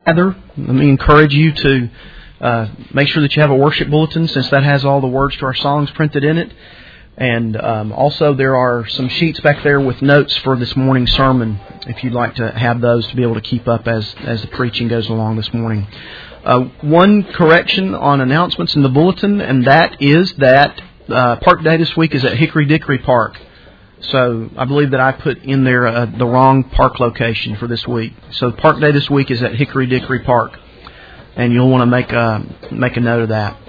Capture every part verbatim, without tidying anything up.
gather, let me encourage you to uh, make sure that you have a worship bulletin, since that has all the words to our songs printed in it. And um, also there are some sheets back there with notes for this morning's sermon, if you'd like to have those to be able to keep up as, as the preaching goes along this morning. Uh, one correction on announcements in the bulletin, and that is that uh, Park Day this week is at Hickory Dickory Park. So I believe that I put in there uh, the wrong park location for this week. So Park Day this week is at Hickory Dickory Park, and you'll want to make a, make a note of that.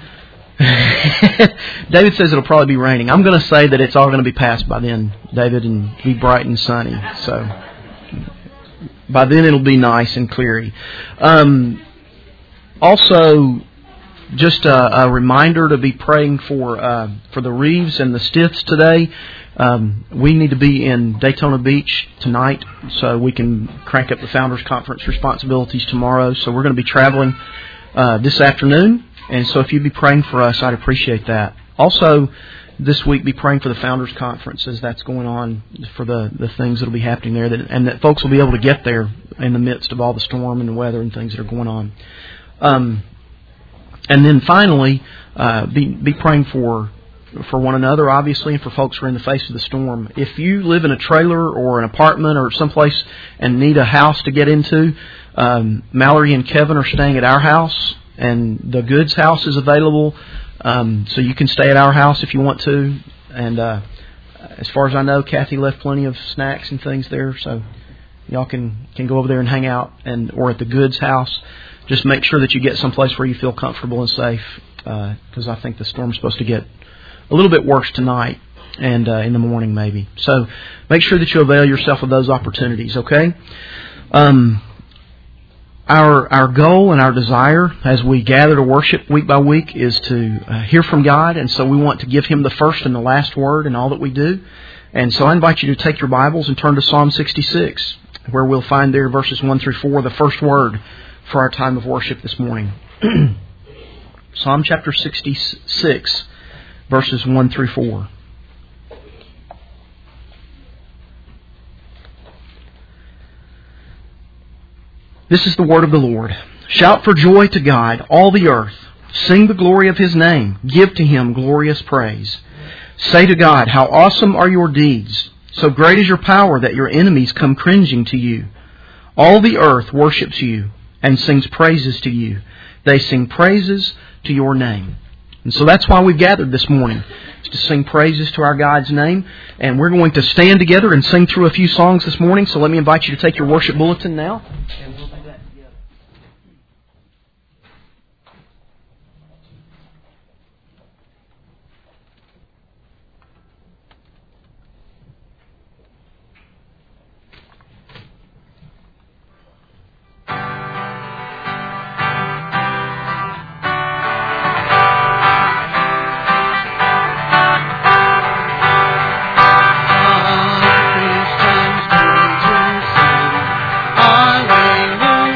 David says it'll probably be raining. I'm going to say that it's all going to be past by then, David, and be bright and sunny. So by then it'll be nice and cleary. Um, also, just a, a reminder to be praying for uh, for the Reeves and the Stiths today. Um, we need to be in Daytona Beach tonight so we can crank up the Founders Conference responsibilities tomorrow. So we're going to be traveling uh, this afternoon. And so if you'd be praying for us, I'd appreciate that. Also, this week, be praying for the Founders Conference as that's going on, for the, the things that will be happening there, that, and that folks will be able to get there in the midst of all the storm and the weather and things that are going on. Um, and then finally, uh, be, be praying for for one another, obviously, and for folks who are in the face of the storm. If you live in a trailer or an apartment or someplace and need a house to get into, um, Mallory and Kevin are staying at our house. And the Goods house is available, um, so you can stay at our house if you want to. And uh, as far as I know, Kathy left plenty of snacks and things there, so y'all can, can go over there and hang out, and or at the Goods house. Just make sure that you get someplace where you feel comfortable and safe, because uh, I think the storm's supposed to get a little bit worse tonight and uh, in the morning maybe. So make sure that you avail yourself of those opportunities. Okay. Um, Our our goal and our desire as we gather to worship week by week is to uh, hear from God, and so we want to give Him the first and the last word in all that we do. And so I invite you to take your Bibles and turn to Psalm sixty-six, where we'll find there verses one through four, the first word for our time of worship this morning. Psalm chapter sixty-six, verses one through four. This is the word of the Lord. Shout for joy to God, all the earth. Sing the glory of His name. Give to Him glorious praise. Say to God, how awesome are your deeds. So great is your power that your enemies come cringing to you. All the earth worships you and sings praises to you. They sing praises to your name. And so that's why we've gathered this morning, is to sing praises to our God's name. And we're going to stand together and sing through a few songs this morning. So let me invite you to take your worship bulletin now. And we'll do that together. Hallelujah.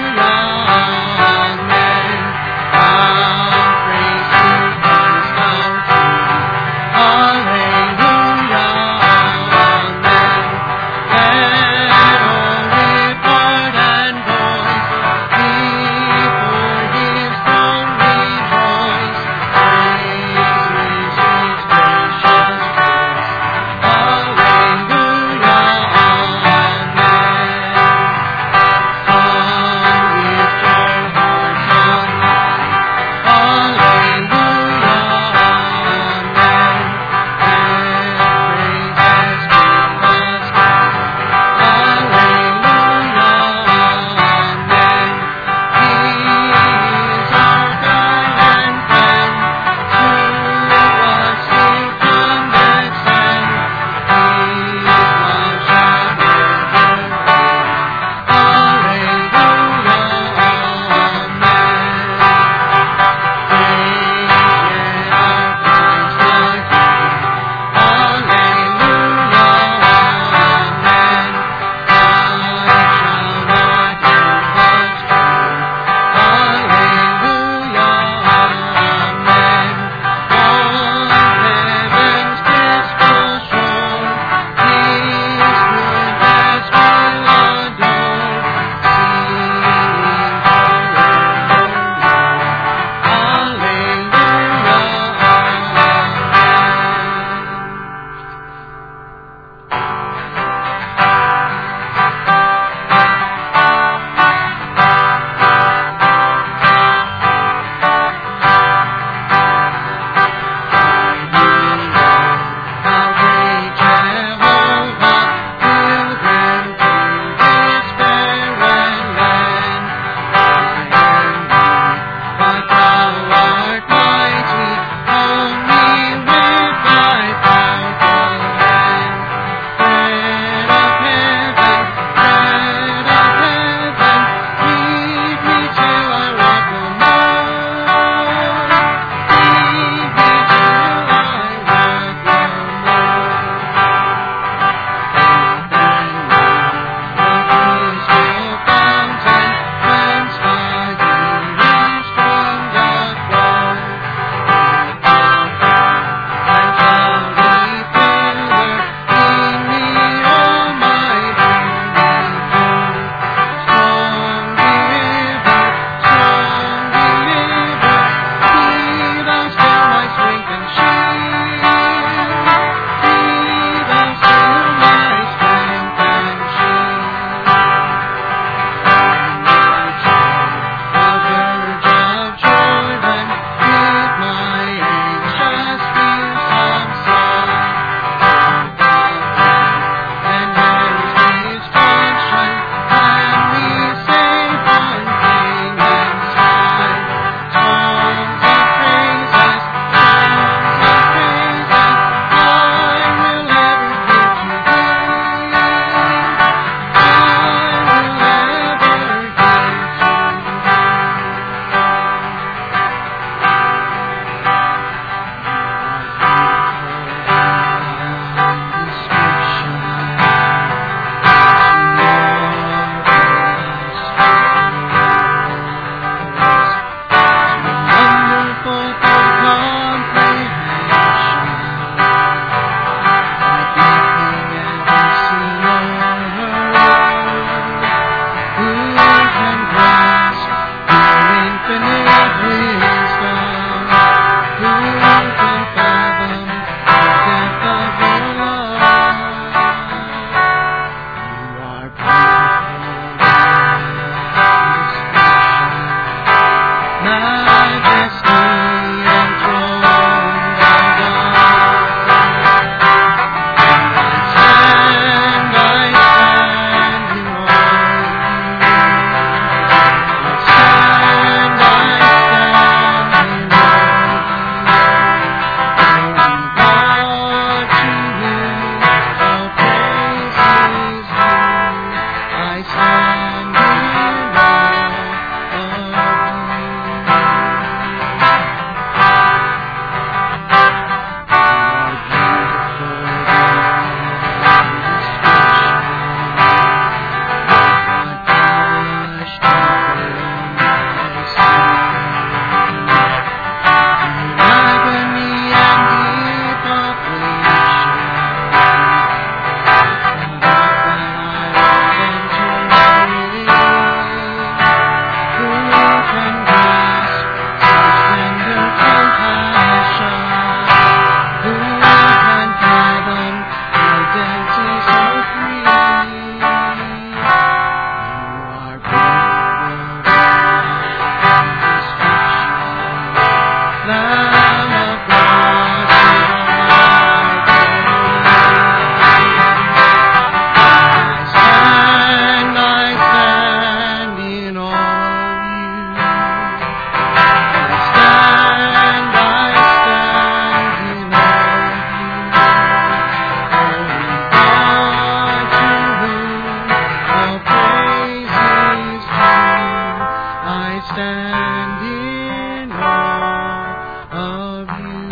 stand in awe of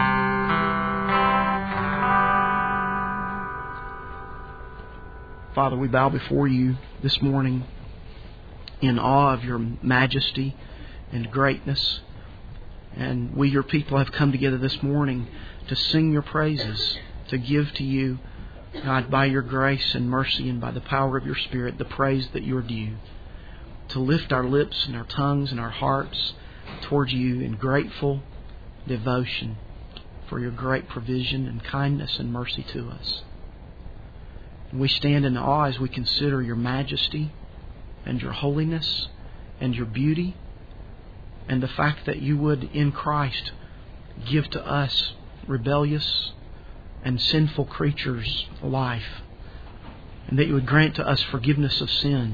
you. Father, we bow before you this morning in awe of your majesty and greatness. And we, your people, have come together this morning to sing your praises, to give to you, God, by your grace and mercy and by the power of your Spirit, the praise that you're due. To lift our lips and our tongues and our hearts towards you in grateful devotion for your great provision and kindness and mercy to us. And we stand in awe as we consider your majesty and your holiness and your beauty and the fact that you would, in Christ, give to us rebellious and sinful creatures life, and that you would grant to us forgiveness of sin.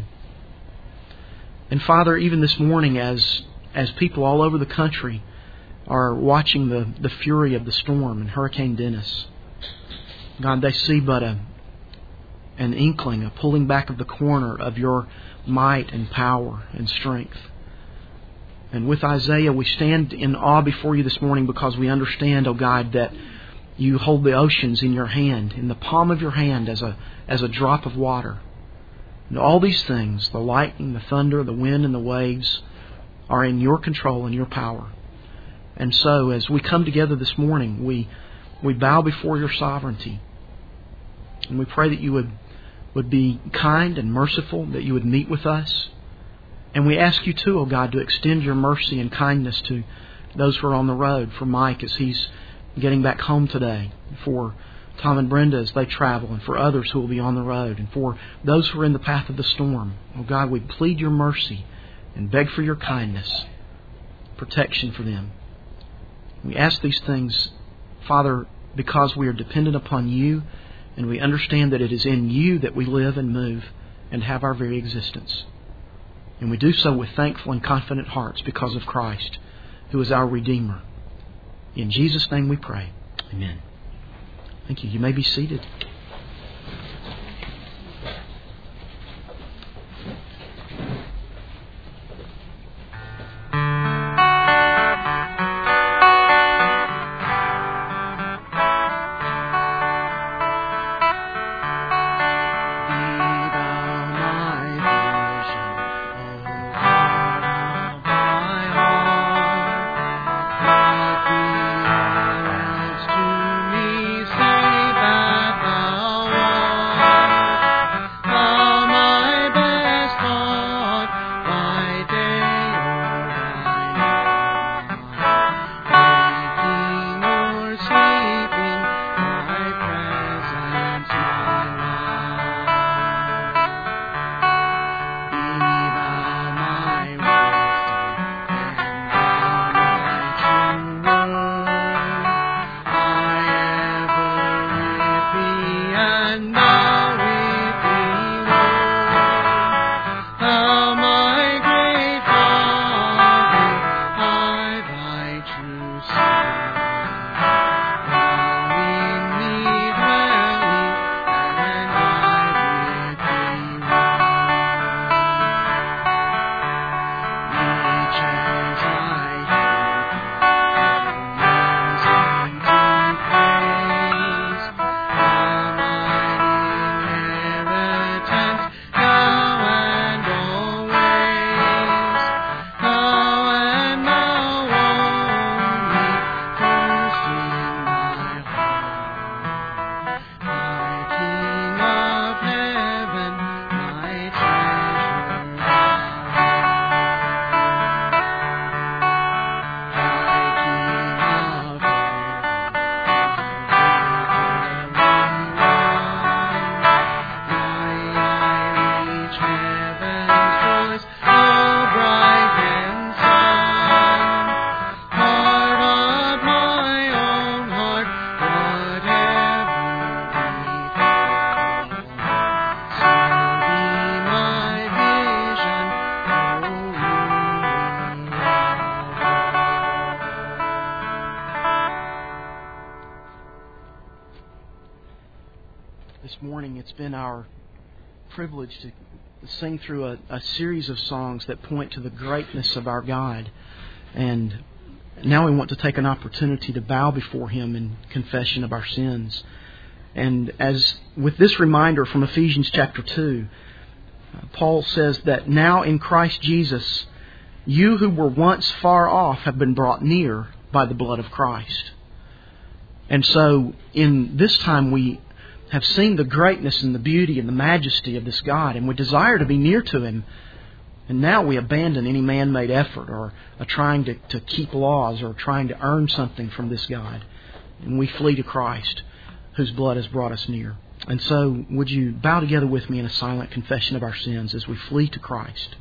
And Father, even this morning, as as people all over the country are watching the, the fury of the storm and Hurricane Dennis, God, they see but a an inkling, a pulling back of the corner of your might and power and strength. And with Isaiah, we stand in awe before you this morning because we understand, oh God, that you hold the oceans in your hand, in the palm of your hand, as a as a drop of water. And all these things, the lightning, the thunder, the wind, and the waves, are in your control and your power. And so, as we come together this morning, we we bow before your sovereignty. And we pray that you would, would be kind and merciful, that you would meet with us. And we ask you too, oh God, to extend your mercy and kindness to those who are on the road, for Mike as he's getting back home today, for Tom and Brenda as they travel, and for others who will be on the road, and for those who are in the path of the storm. Oh God, we plead your mercy and beg for your kindness, protection for them. We ask these things, Father, because we are dependent upon you, and we understand that it is in you that we live and move and have our very existence. And we do so with thankful and confident hearts because of Christ, who is our Redeemer. In Jesus' name we pray. Amen. Thank you. You may be seated. This morning it's been our privilege to sing through a, a series of songs that point to the greatness of our God. And now we want to take an opportunity to bow before Him in confession of our sins. And as with this reminder from Ephesians chapter two, Paul says that now in Christ Jesus, you who were once far off have been brought near by the blood of Christ. And so in this time we have seen the greatness and the beauty and the majesty of this God, and we desire to be near to Him. And now we abandon any man-made effort or a trying to, to keep laws or trying to earn something from this God. And we flee to Christ, whose blood has brought us near. And so would you bow together with me in a silent confession of our sins as we flee to Christ?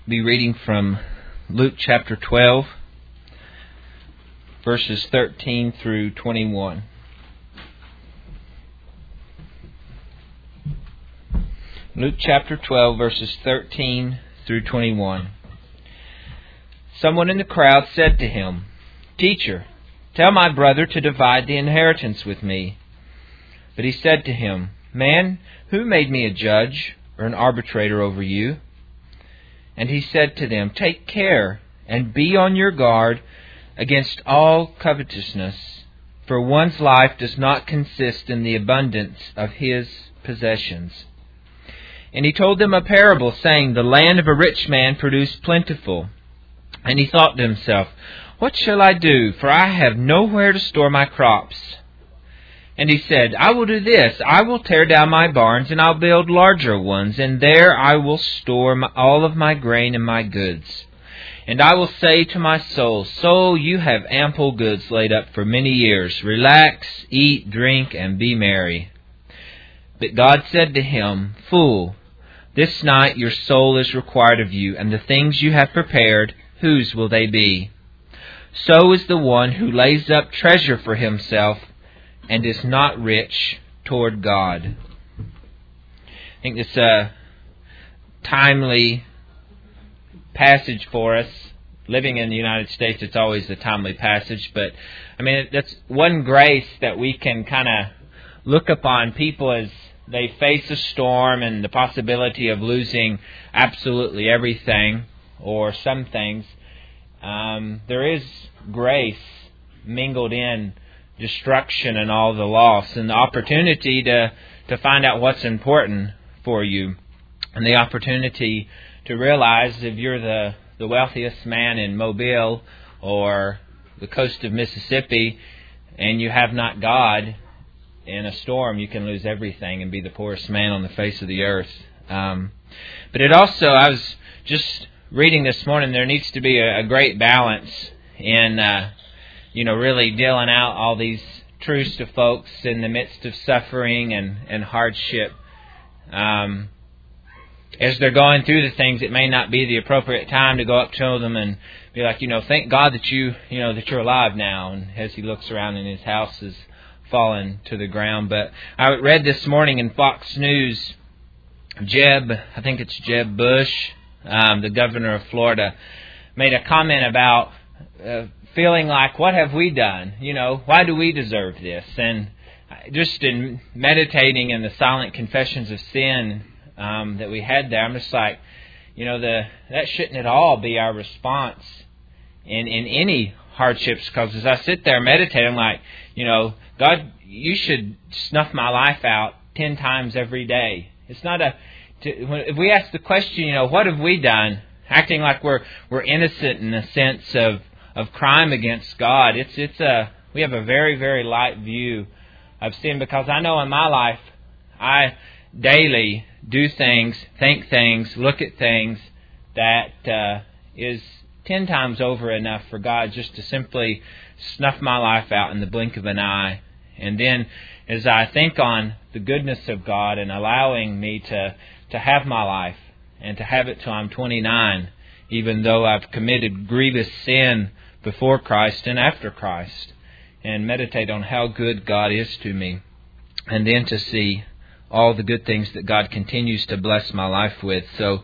be reading from Luke chapter twelve, verses thirteen through twenty-one. Luke chapter twelve, verses thirteen through twenty-one. Someone in the crowd said to him, "Teacher, tell my brother to divide the inheritance with me." But he said to him, "Man, who made me a judge or an arbitrator over you?" And he said to them, "Take care and be on your guard against all covetousness, for one's life does not consist in the abundance of his possessions." And he told them a parable, saying, "The land of a rich man produced plentiful. And he thought to himself, What shall I do? For I have nowhere to store my crops. And he said, I will do this. I will tear down my barns, and I'll build larger ones, and there I will store my, all of my grain and my goods. And I will say to my soul, Soul, you have ample goods laid up for many years. Relax, eat, drink, and be merry." But God said to him, "Fool, this night your soul is required of you, and the things you have prepared, whose will they be? So is the one who lays up treasure for himself and is not rich toward God." I think it's a timely passage for us. Living in the United States, it's always a timely passage. But, I mean, that's one grace that we can kind of look upon people as they face a storm and the possibility of losing absolutely everything or some things. Um, there is grace mingled in destruction and all the loss, and the opportunity to, to find out what's important for you, and the opportunity to realize if you're the, the wealthiest man in Mobile or the coast of Mississippi and you have not God, in a storm you can lose everything and be the poorest man on the face of the earth. Um, but it also, I was just reading this morning, there needs to be a, a great balance in uh, you know, really dealing out all these truths to folks in the midst of suffering and, and hardship. Um, as they're going through the things, it may not be the appropriate time to go up to them and be like, you know, thank God that you, you know, that you're alive now. And as he looks around and his house is fallen to the ground. But I read this morning in Fox News, Jeb, I think it's Jeb Bush, um, the governor of Florida, made a comment about uh, feeling like, what have we done? You know, why do we deserve this? And just in meditating in the silent confessions of sin um, that we had there, I'm just like, you know, the that shouldn't at all be our response in, in any hardships. Because as I sit there meditating, I'm like, you know, God, you should snuff my life out ten times every day. It's not a... To, if we ask the question, you know, what have we done? Acting like we're we're innocent in the sense of, of crime against God. It's it's a we have a very very light view of sin, because I know in my life I daily do things, think things, look at things that uh, is ten times over enough for God just to simply snuff my life out in the blink of an eye. And then as I think on the goodness of God and allowing me to, to have my life and to have it till I'm twenty-nine, even though I've committed grievous sin before Christ and after Christ, and meditate on how good God is to me, and then to see all the good things that God continues to bless my life with. So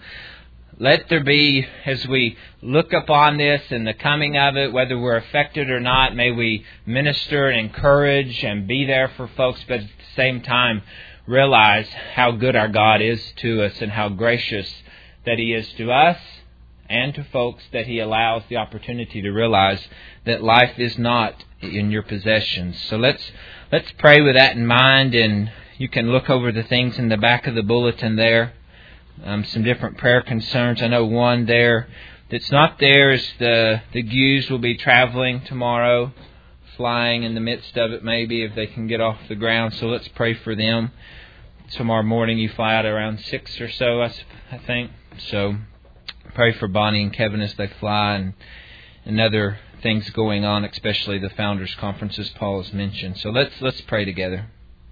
let there be, as we look upon this and the coming of it, whether we're affected or not, may we minister and encourage and be there for folks, but at the same time realize how good our God is to us and how gracious that He is to us and to folks, that He allows the opportunity to realize that life is not in your possessions. So let's let's pray with that in mind, and you can look over the things in the back of the bulletin there. Um, some different prayer concerns. I know one there that's not there is the the Gues will be traveling tomorrow, flying in the midst of it maybe if they can get off the ground. So let's pray for them. Tomorrow morning you fly out around six or so, I, I think. So pray for Bonnie and Kevin as they fly, and, and other things going on, especially the Founders Conference as Paul has mentioned. So let's let's pray together.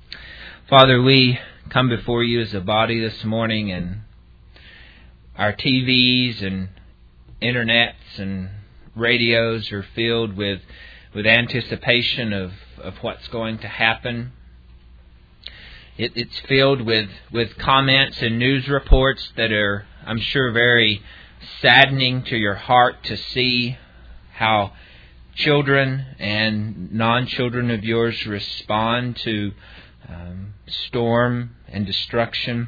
Father, we come before you as a body this morning, and our T Vs and internets and radios are filled with with anticipation of, of what's going to happen. It, it's filled with, with comments and news reports that are, I'm sure, very saddening to your heart to see how children and non-children of yours respond to um, storm and destruction.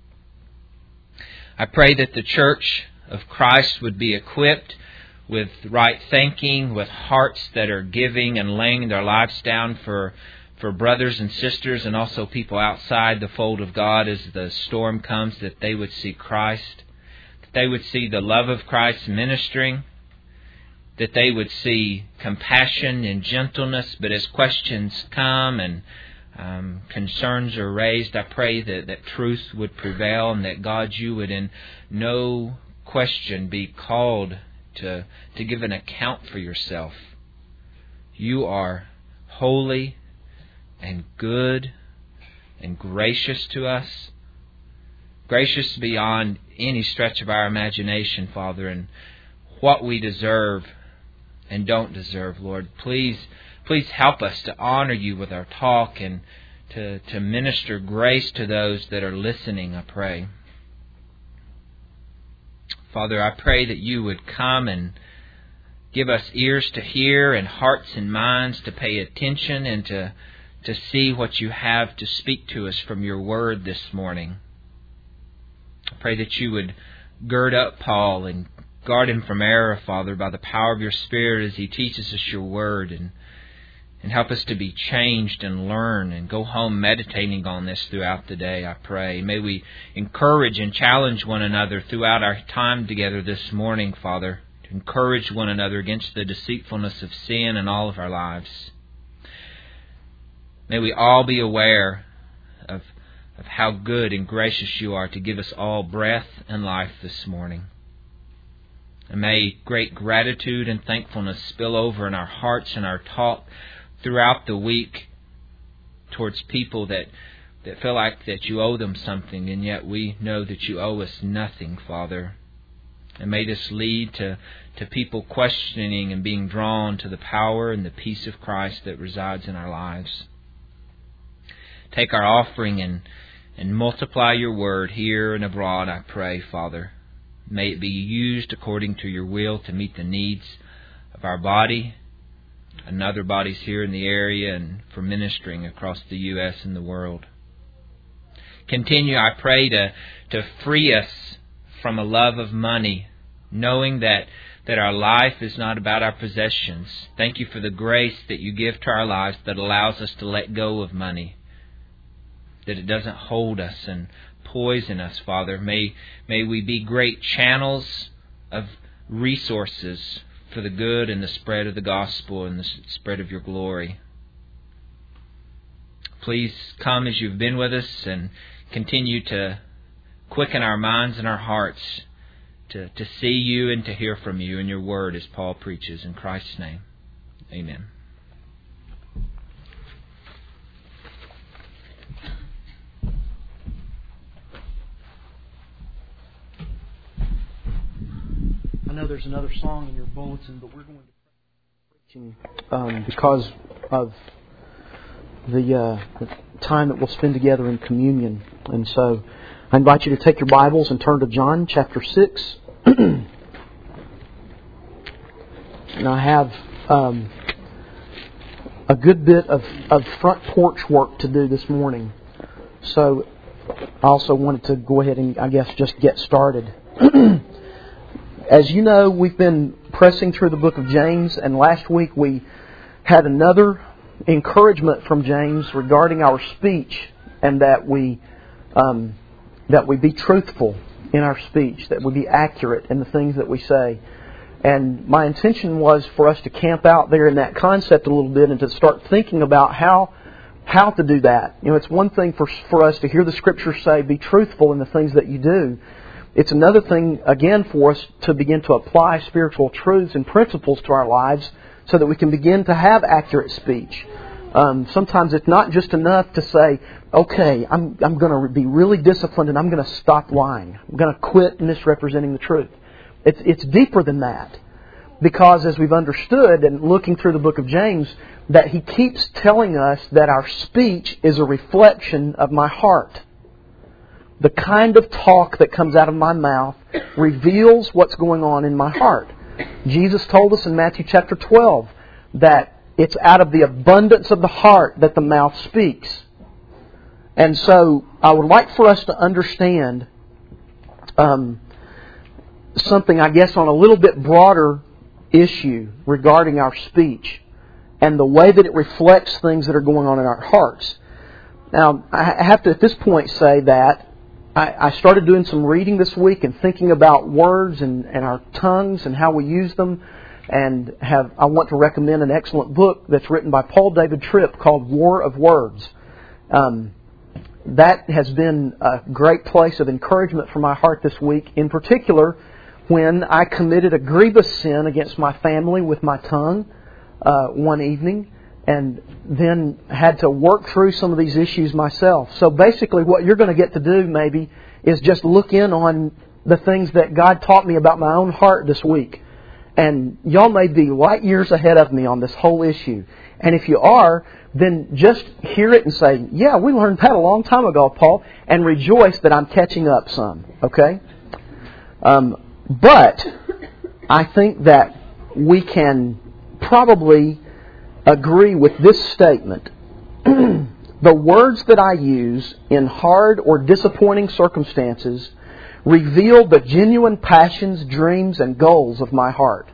I pray that the Church of Christ would be equipped with right thinking, with hearts that are giving and laying their lives down for for brothers and sisters and also people outside the fold of God as the storm comes, that they would see Christ, that they would see the love of Christ ministering, that they would see compassion and gentleness. But as questions come and um, concerns are raised, I pray that, that truth would prevail and that, God, you would in no question be called to, to give an account for yourself. You are holy and good and gracious to us, gracious beyond any stretch of our imagination, Father, and what we deserve and don't deserve, Lord. Please, please help us to honor you with our talk and to, to minister grace to those that are listening, I pray. Father, I pray that you would come and give us ears to hear and hearts and minds to pay attention and to to see what you have to speak to us from your word this morning. I pray that you would gird up Paul and guard him from error, Father, by the power of your Spirit as he teaches us your word, and, and help us to be changed and learn and go home meditating on this throughout the day, I pray. May we encourage and challenge one another throughout our time together this morning, Father, to encourage one another against the deceitfulness of sin in all of our lives. May we all be aware of, of how good and gracious you are to give us all breath and life this morning. And may great gratitude and thankfulness spill over in our hearts and our talk throughout the week towards people that, that feel like that you owe them something, and yet we know that you owe us nothing, Father. And may this lead to, to people questioning and being drawn to the power and the peace of Christ that resides in our lives. Take our offering and, and multiply your word here and abroad, I pray, Father. May it be used according to your will to meet the needs of our body and other bodies here in the area and for ministering across the U S and the world. Continue, I pray, to, to free us from a love of money, knowing that, that our life is not about our possessions. Thank you for the grace that you give to our lives that allows us to let go of money, that it doesn't hold us and poison us, Father. May, may we be great channels of resources for the good and the spread of the gospel and the spread of your glory. Please come as you've been with us and continue to quicken our minds and our hearts to, to see you and to hear from you in your word as Paul preaches. In Christ's name, amen. I know there's another song in your bulletin, but we're going to preaching um, because of the, uh, the time that we'll spend together in communion. And so I invite you to take your Bibles and turn to John chapter six. And I have um, a good bit of, of front porch work to do this morning. So I also wanted to go ahead and, I guess, just get started. As you know, we've been pressing through the book of James, and last week we had another encouragement from James regarding our speech, and that we um, that we be truthful in our speech, that we be accurate in the things that we say. And my intention was for us to camp out there in that concept a little bit and to start thinking about how how to do that. You know, it's one thing for for us to hear the Scriptures say, be truthful in the things that you do. It's another thing, again, for us to begin to apply spiritual truths and principles to our lives so that we can begin to have accurate speech. Um, sometimes it's not just enough to say, okay, I'm, I'm going to be really disciplined and I'm going to stop lying. I'm going to quit misrepresenting the truth. It's, it's deeper than that. Because as we've understood and looking through the book of James, that he keeps telling us that our speech is a reflection of my heart. The kind of talk that comes out of my mouth reveals what's going on in my heart. Jesus told us in Matthew chapter twelve that it's out of the abundance of the heart that the mouth speaks. And so I would like for us to understand um, something, I guess, on a little bit broader issue regarding our speech and the way that it reflects things that are going on in our hearts. Now, I have to at this point say that I, I started doing some reading this week and thinking about words and, and our tongues and how we use them. And have I want to recommend an excellent book that's written by Paul David Tripp called War of Words. Um, that has been a great place of encouragement for my heart this week, in particular when I committed a grievous sin against my family with my tongue uh, one evening, and then had to work through some of these issues myself. So basically what you're going to get to do maybe is just look in on the things that God taught me about my own heart this week. And y'all may be light years ahead of me on this whole issue. And if you are, then just hear it and say, yeah, we learned that a long time ago, Paul, and rejoice that I'm catching up some. Okay? Um, but I think that we can probably agree with this statement. The words that I use in hard or disappointing circumstances reveal the genuine passions, dreams, and goals of my heart.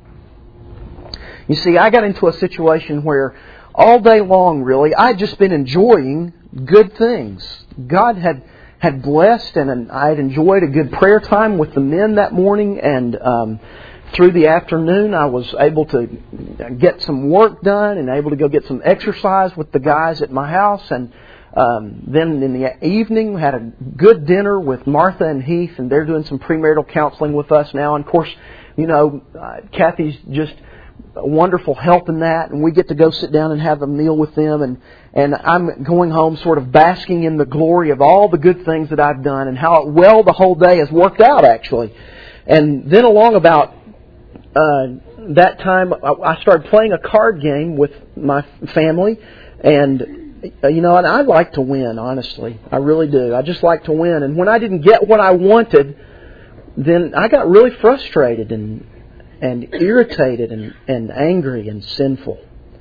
You see, I got into a situation where all day long, really, I'd just been enjoying good things. God had had blessed, and I had enjoyed a good prayer time with the men that morning, and um, through the afternoon I was able to get some work done and able to go get some exercise with the guys at my house. And Um, then in the evening, we had a good dinner with Martha and Heath, and they're doing some premarital counseling with us now. And of course, you know, uh, Kathy's just a wonderful help in that, and we get to go sit down and have a meal with them. And, and I'm going home sort of basking in the glory of all the good things that I've done and how well the whole day has worked out, actually. And then along about uh, that time, I started playing a card game with my family, and you know, and I like to win, honestly. I really do. I just like to win. And when I didn't get what I wanted, then I got really frustrated and and irritated and, and angry and sinful.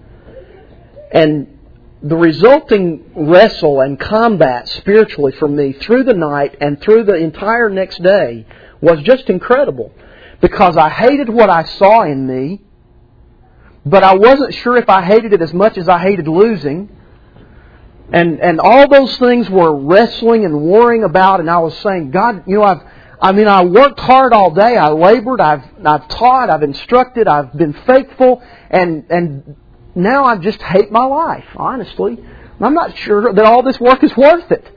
And the resulting wrestle and combat spiritually for me through the night and through the entire next day was just incredible. Because I hated what I saw in me, but I wasn't sure if I hated it as much as I hated losing. And and all those things were wrestling and worrying about, and I was saying, God, you know, I've I mean, I worked hard all day. I labored. I've I've taught. I've instructed. I've been faithful, and and now I just hate my life. Honestly, I'm not sure that all this work is worth it.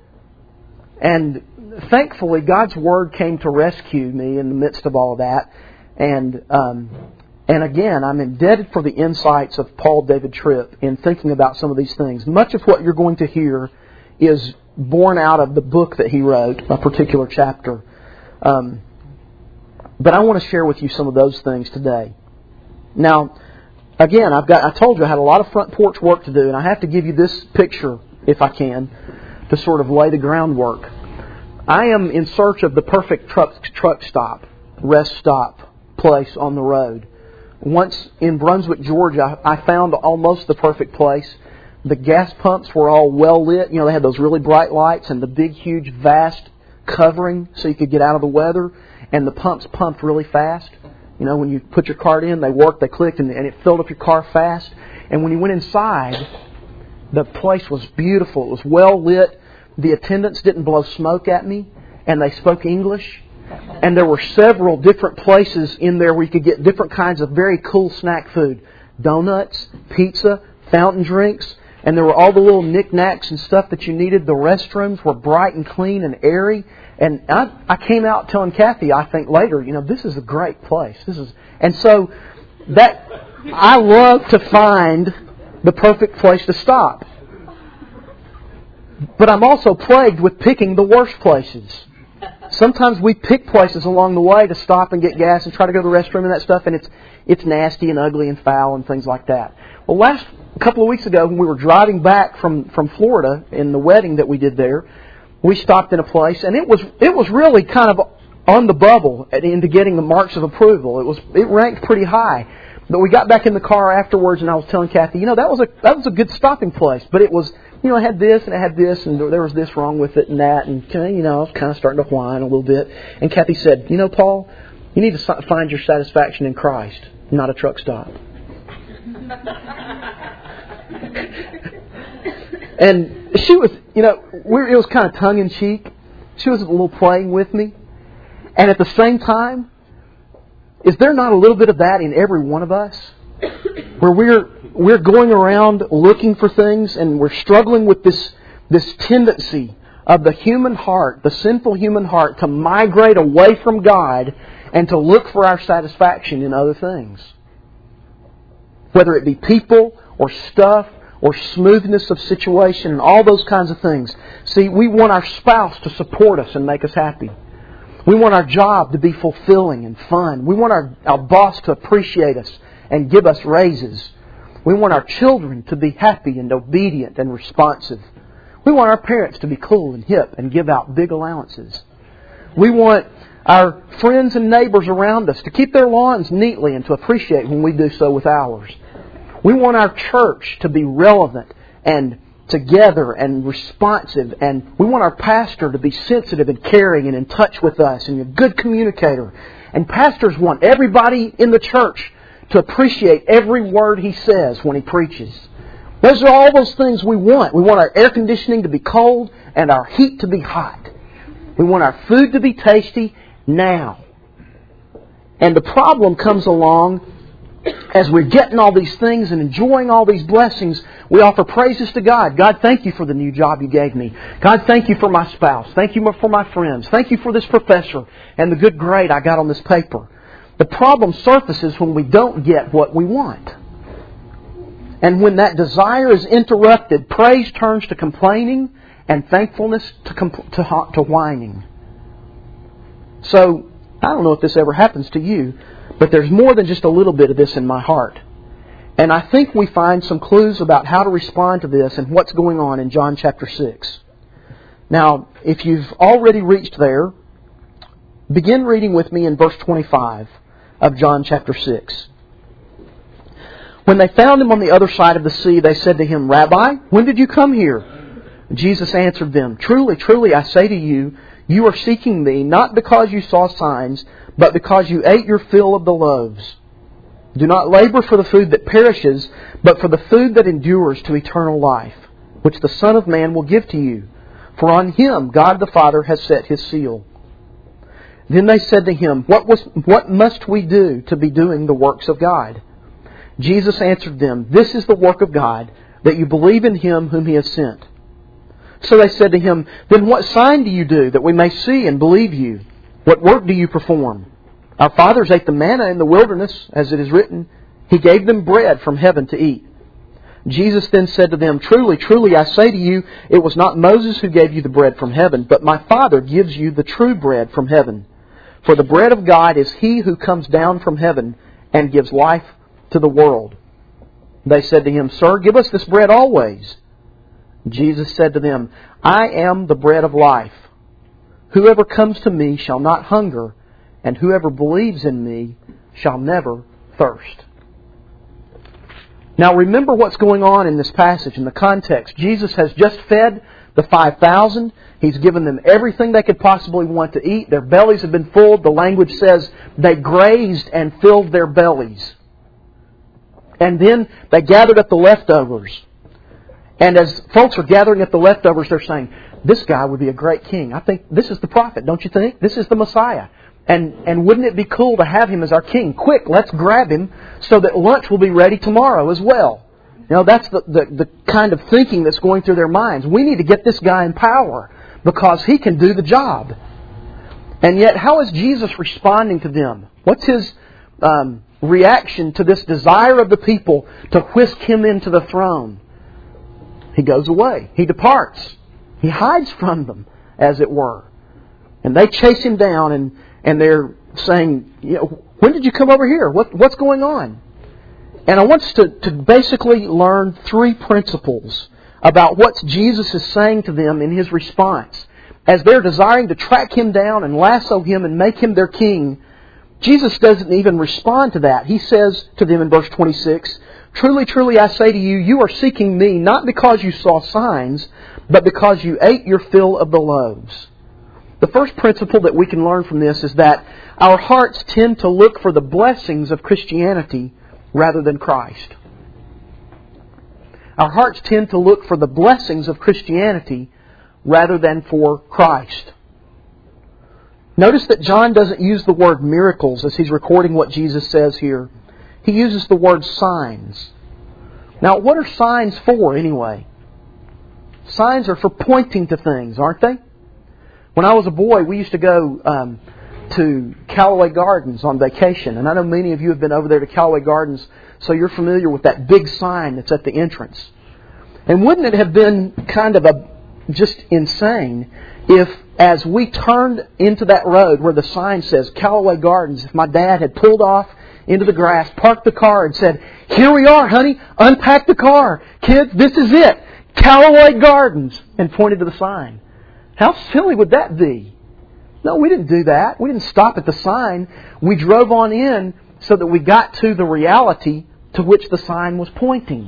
And thankfully, God's Word came to rescue me in the midst of all of that, and. Um, And again, I'm indebted for the insights of Paul David Tripp in thinking about some of these things. Much of what you're going to hear is born out of the book that he wrote, a particular chapter. Um, but I want to share with you some of those things today. Now, again, I've got, I told you I had a lot of front porch work to do, and I have to give you this picture, if I can, to sort of lay the groundwork. I am in search of the perfect truck, truck stop, rest stop place on the road. Once in Brunswick, Georgia, I found almost the perfect place. The gas pumps were all well lit. You know, they had those really bright lights and the big, huge, vast covering so you could get out of the weather. And the pumps pumped really fast. You know, when you put your card in, they worked, they clicked, and, and it filled up your car fast. And when you went inside, the place was beautiful. It was well lit. The attendants didn't blow smoke at me, and they spoke English. And there were several different places in there where you could get different kinds of very cool snack food. Donuts, pizza, fountain drinks. And there were all the little knickknacks and stuff that you needed. The restrooms were bright and clean and airy. And I, I came out telling Kathy, I think later, you know, this is a great place. This is, and so that I love to find the perfect place to stop. But I'm also plagued with picking the worst places. sometimes we pick places along the way to stop and get gas and try to go to the restroom and that stuff, and it's it's nasty and ugly and foul and things like that. Well, last a couple of weeks ago, when we were driving back from, from Florida in the wedding that we did there, we stopped in a place, and it was it was really kind of on the bubble into getting the marks of approval. It was it ranked pretty high. But we got back in the car afterwards, and I was telling Kathy, you know, that was a that was a good stopping place. But it was, you know, I had this and I had this, and there was this wrong with it and that, and you know, I was kind of starting to whine a little bit. And Kathy said, you know, Paul, you need to find your satisfaction in Christ, not a truck stop. And she was, you know, we it was kind of tongue in cheek. She was a little playing with me, and at the same time, is there not a little bit of that in every one of us? Where we're we're going around looking for things, and we're struggling with this this tendency of the human heart, the sinful human heart, to migrate away from God and to look for our satisfaction in other things. Whether it be people or stuff or smoothness of situation and all those kinds of things. See, we want our spouse to support us and make us happy. We want our job to be fulfilling and fun. We want our, our boss to appreciate us and give us raises. We want our children to be happy and obedient and responsive. We want our parents to be cool and hip and give out big allowances. We want our friends and neighbors around us to keep their lawns neatly and to appreciate when we do so with ours. We want our church to be relevant and together and responsive, and we want our pastor to be sensitive and caring and in touch with us and a good communicator. And pastors want everybody in the church to appreciate every word he says when he preaches. Those are all those things we want. We want our air conditioning to be cold and our heat to be hot. We want our food to be tasty now. And the problem comes along as we're getting all these things and enjoying all these blessings. We offer praises to God. God, thank you for the new job you gave me. God, thank you for my spouse. Thank you for my friends. Thank you for this professor and the good grade I got on this paper. The problem surfaces when we don't get what we want. And when that desire is interrupted, praise turns to complaining and thankfulness to, compl- to, to whining. So, I don't know if this ever happens to you, but there's more than just a little bit of this in my heart. And I think we find some clues about how to respond to this and what's going on in John chapter six. Now, if you've already reached there, begin reading with me in verse twenty-five of John chapter six. When they found him on the other side of the sea, they said to him, Rabbi, when did you come here? Jesus answered them, Truly, truly, I say to you, you are seeking me, not because you saw signs, but because you ate your fill of the loaves. Do not labor for the food that perishes, but for the food that endures to eternal life, which the Son of Man will give to you. For on Him God the Father has set His seal. Then they said to Him, What was, what must we do to be doing the works of God? Jesus answered them, This is the work of God, that you believe in Him whom He has sent. So they said to Him, Then what sign do you do, that we may see and believe you? What work do you perform? Our fathers ate the manna in the wilderness, as it is written, He gave them bread from heaven to eat. Jesus then said to them, Truly, truly, I say to you, it was not Moses who gave you the bread from heaven, but my Father gives you the true bread from heaven. For the bread of God is He who comes down from heaven and gives life to the world. They said to Him, Sir, give us this bread always. Jesus said to them, I am the bread of life. Whoever comes to me shall not hunger, and whoever believes in me shall never thirst. Now remember what's going on in this passage, in the context. Jesus has just fed the five thousand. He's given them everything they could possibly want to eat. Their bellies have been filled. The language says they grazed and filled their bellies. And then they gathered up the leftovers. And as folks are gathering up the leftovers, they're saying, this guy would be a great king. I think this is the prophet, don't you think? This is the Messiah. And and wouldn't it be cool to have him as our king? Quick, let's grab him so that lunch will be ready tomorrow as well. You know, that's the, the, the kind of thinking that's going through their minds. We need to get this guy in power because he can do the job. And yet, how is Jesus responding to them? What's His um, reaction to this desire of the people to whisk Him into the throne? He goes away. He departs. He hides from them, as it were. And they chase him down and, and they're saying, you know, when did you come over here? What, what's going on? And I want us to, to basically learn three principles about what Jesus is saying to them in His response. As they're desiring to track Him down and lasso Him and make Him their king, Jesus doesn't even respond to that. He says to them in verse twenty-six, "Truly, truly, I say to you, you are seeking Me not because you saw signs, but because you ate your fill of the loaves." The first principle that we can learn from this is that our hearts tend to look for the blessings of Christianity rather than Christ. Our hearts tend to look for the blessings of Christianity rather than for Christ. Notice that John doesn't use the word miracles as he's recording what Jesus says here. He uses the word signs. Now, what are signs for anyway? Signs are for pointing to things, aren't they? When I was a boy, we used to go um, to Callaway Gardens on vacation. And I know many of you have been over there to Callaway Gardens, so you're familiar with that big sign that's at the entrance. And wouldn't it have been kind of a just insane if, as we turned into that road where the sign says Callaway Gardens, if my dad had pulled off into the grass, parked the car and said, "Here we are, honey, unpack the car. Kids, this is it. Callaway Gardens," and pointed to the sign. How silly would that be? No, we didn't do that. We didn't stop at the sign. We drove on in so that we got to the reality to which the sign was pointing.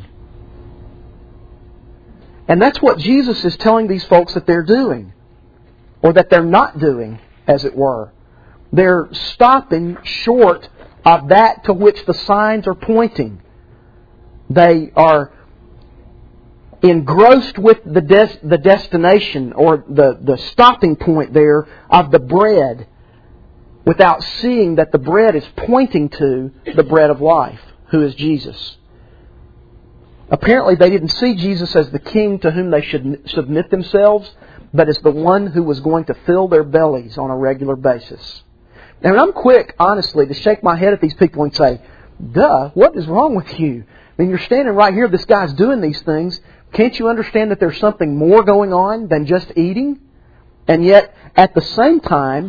And that's what Jesus is telling these folks that they're doing. Or that they're not doing, as it were. They're stopping short of that to which the signs are pointing. They are engrossed with the des- the destination or the, the stopping point there of the bread without seeing that the bread is pointing to the bread of life, who is Jesus. Apparently they didn't see Jesus as the king to whom they should submit themselves, but as the one who was going to fill their bellies on a regular basis. And I'm quick, honestly, to shake my head at these people and say, duh, what is wrong with you? I mean, you're standing right here, this guy's doing these things. Can't you understand that there's something more going on than just eating? And yet, at the same time,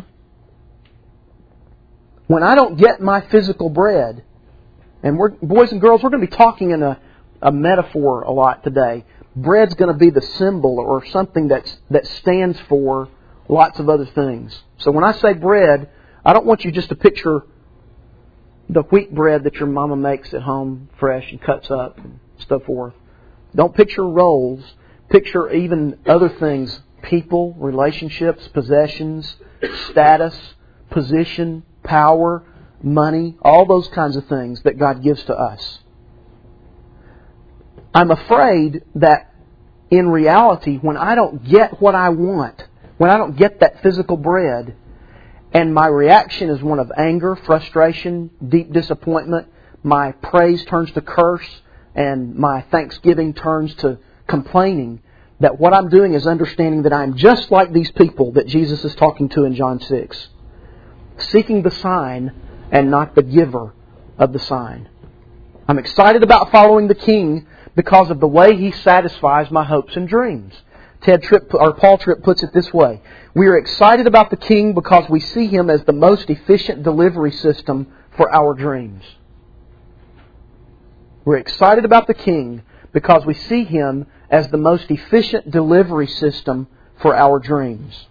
when I don't get my physical bread, and we're, boys and girls, we're going to be talking in a, a metaphor a lot today. Bread's going to be the symbol or something that's, that stands for lots of other things. So when I say bread, I don't want you just to picture the wheat bread that your mama makes at home fresh and cuts up and so forth. Don't picture rolls. Picture even other things. People, relationships, possessions, status, position, power, money, all those kinds of things that God gives to us. I'm afraid that in reality, when I don't get what I want, when I don't get that physical bread, and my reaction is one of anger, frustration, deep disappointment, my praise turns to curse, and my thanksgiving turns to complaining, that what I'm doing is understanding that I'm just like these people that Jesus is talking to in John six. Seeking the sign and not the giver of the sign. I'm excited about following the King because of the way He satisfies my hopes and dreams. Ted Tripp, or Paul Tripp puts it this way. We are excited about the King because we see Him as the most efficient delivery system for our dreams. We're excited about the King because we see Him as the most efficient delivery system for our dreams.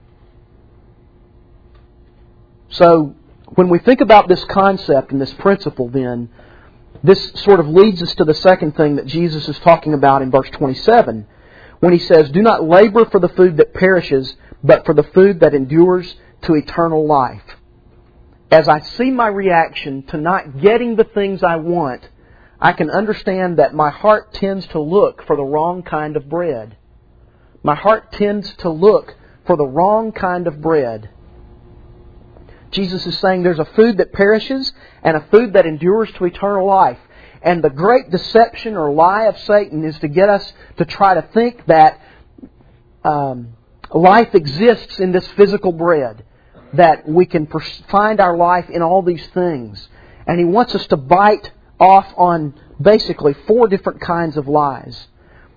So, when we think about this concept and this principle, then, this sort of leads us to the second thing that Jesus is talking about in verse twenty-seven, when He says, "Do not labor for the food that perishes, but for the food that endures to eternal life." As I see my reaction to not getting the things I want, I can understand that my heart tends to look for the wrong kind of bread. My heart tends to look for the wrong kind of bread. Jesus is saying there's a food that perishes and a food that endures to eternal life. And the great deception or lie of Satan is to get us to try to think that um, life exists in this physical bread, that we can find our life in all these things. And he wants us to bite off on basically four different kinds of lies.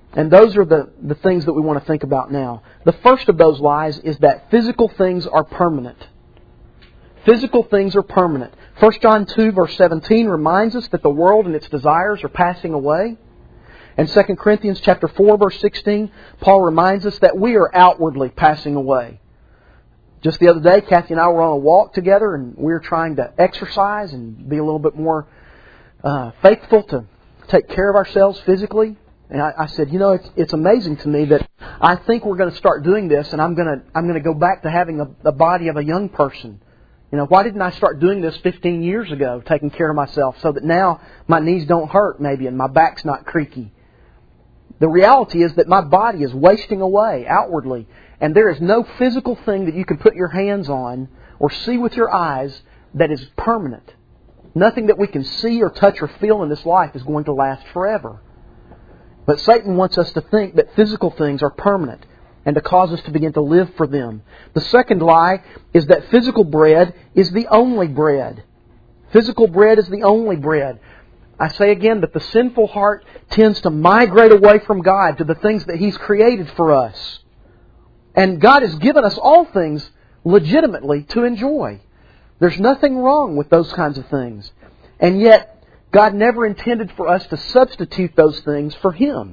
And those are the, the things that we want to think about now. The first of those lies is that physical things are permanent. Physical things are permanent. First John two verse seventeen reminds us that the world and its desires are passing away. And Second Corinthians chapter four verse sixteen, Paul reminds us that we are outwardly passing away. Just the other day, Kathy and I were on a walk together, and we were trying to exercise and be a little bit more uh, faithful to take care of ourselves physically. And I, I said, you know, it's, it's amazing to me that I think we're going to start doing this, and I'm going to I'm going to go back to having a, the body of a young person. You know, why didn't I start doing this fifteen years ago, taking care of myself, so that now my knees don't hurt maybe and my back's not creaky? The reality is that my body is wasting away outwardly, and there is no physical thing that you can put your hands on or see with your eyes that is permanent. Nothing that we can see or touch or feel in this life is going to last forever. But Satan wants us to think that physical things are permanent and to cause us to begin to live for them. The second lie is that physical bread is the only bread. Physical bread is the only bread. I say again that the sinful heart tends to migrate away from God to the things that He's created for us. And God has given us all things legitimately to enjoy. There's nothing wrong with those kinds of things. And yet, God never intended for us to substitute those things for Him.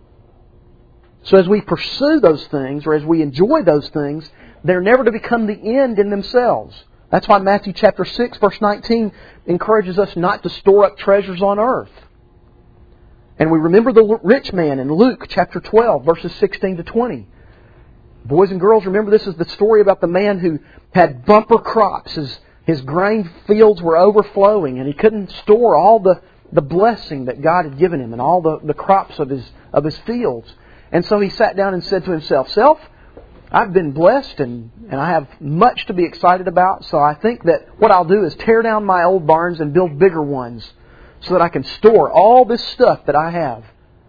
So as we pursue those things, or as we enjoy those things, they're never to become the end in themselves. That's why Matthew chapter six, verse nineteen encourages us not to store up treasures on earth. And we remember the rich man in Luke chapter twelve, verses sixteen to twenty. Boys and girls, remember this is the story about the man who had bumper crops. His, his grain fields were overflowing, and he couldn't store all the, the blessing that God had given him and all the, the crops of his of his fields. And so he sat down and said to himself, Self, I've been blessed and, and I have much to be excited about, so I think that what I'll do is tear down my old barns and build bigger ones so that I can store all this stuff that I have.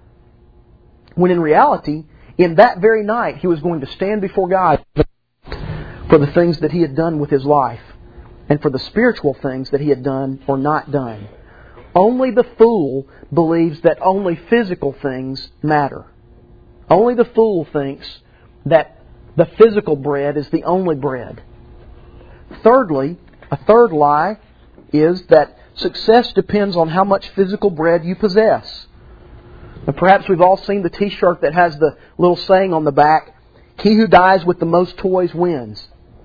When in reality, in that very night, he was going to stand before God for the things that he had done with his life and for the spiritual things that he had done or not done. Only the fool believes that only physical things matter. Only the fool thinks that the physical bread is the only bread. Thirdly, a third lie is that success depends on how much physical bread you possess. And perhaps we've all seen the T-shirt that has the little saying on the back, "He who dies with the most toys wins."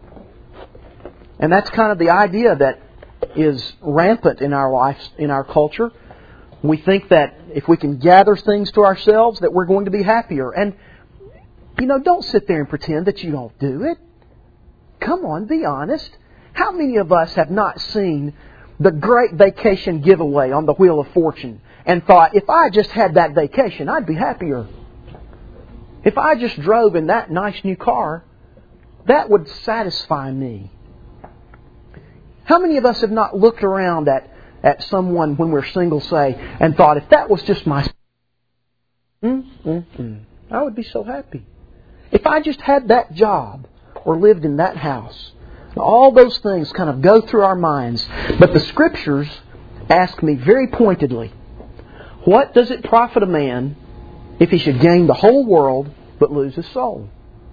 And that's kind of the idea that is rampant in our life, in our culture. We think that if we can gather things to ourselves, that we're going to be happier. And, you know, don't sit there and pretend that you don't do it. Come on, be honest. How many of us have not seen the great vacation giveaway on the Wheel of Fortune and thought, if I just had that vacation, I'd be happier. If I just drove in that nice new car, that would satisfy me. How many of us have not looked around at, at someone when we're single, say, and thought, if that was just my... Mm, mm, mm, I would be so happy. If I just had that job or lived in that house. All those things kind of go through our minds. But the Scriptures ask me very pointedly, what does it profit a man if he should gain the whole world but lose his soul?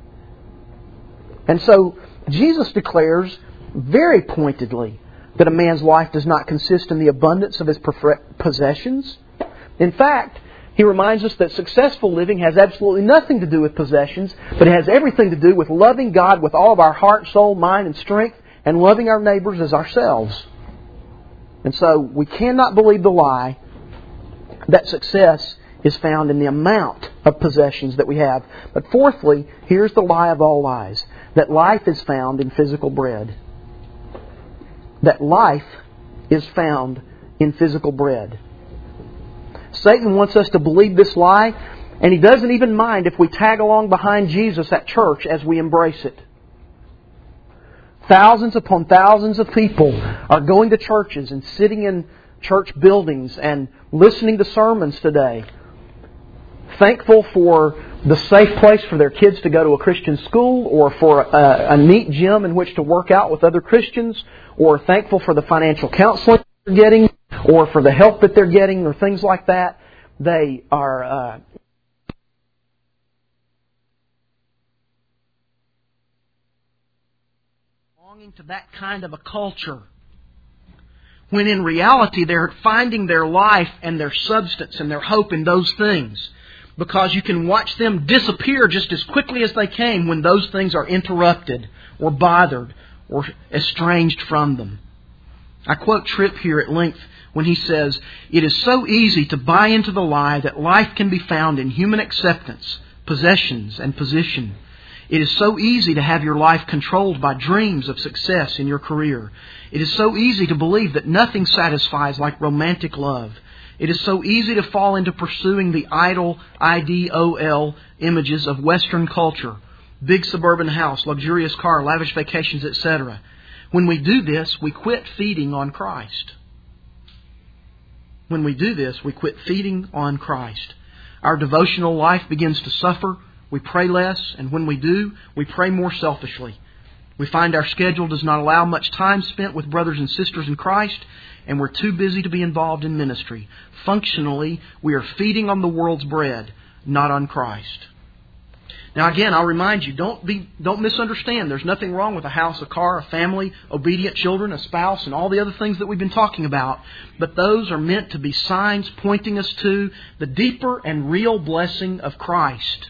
And so Jesus declares very pointedly that a man's life does not consist in the abundance of his possessions. In fact, He reminds us that successful living has absolutely nothing to do with possessions, but it has everything to do with loving God with all of our heart, soul, mind, and strength, and loving our neighbors as ourselves. And so we cannot believe the lie that success is found in the amount of possessions that we have. But fourthly, here's the lie of all lies, that life is found in physical bread. That life is found in physical bread. Satan wants us to believe this lie, and he doesn't even mind if we tag along behind Jesus at church as we embrace it. Thousands upon thousands of people are going to churches and sitting in church buildings and listening to sermons today, thankful for the safe place for their kids to go to a Christian school, or for a, a neat gym in which to work out with other Christians, or thankful for the financial counseling they're getting, or for the help that they're getting, or things like that. They are uh, belonging to that kind of a culture, when in reality they're finding their life and their substance and their hope in those things. Because you can watch them disappear just as quickly as they came when those things are interrupted or bothered or estranged from them. I quote Tripp here at length when he says, "It is so easy to buy into the lie that life can be found in human acceptance, possessions, and position. It is so easy to have your life controlled by dreams of success in your career. It is so easy to believe that nothing satisfies like romantic love. It is so easy to fall into pursuing the idle, I D O L, images of Western culture. Big suburban house, luxurious car, lavish vacations, et cetera. When we do this, we quit feeding on Christ. When we do this, we quit feeding on Christ. Our devotional life begins to suffer. We pray less, and when we do, we pray more selfishly. We find our schedule does not allow much time spent with brothers and sisters in Christ, and we're too busy to be involved in ministry. Functionally, we are feeding on the world's bread, not on Christ." Now again, I'll remind you, don't be, don't misunderstand. There's nothing wrong with a house, a car, a family, obedient children, a spouse, and all the other things that we've been talking about. But those are meant to be signs pointing us to the deeper and real blessing of Christ.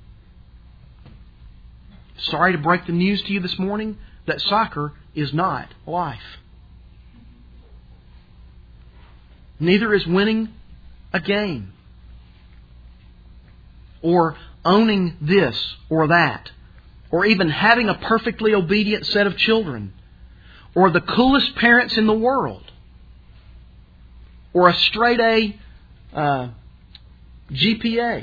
Sorry to break the news to you this morning that soccer is not life. Neither is winning a game, or owning this or that, or even having a perfectly obedient set of children, or the coolest parents in the world, or a straight A uh, G P A.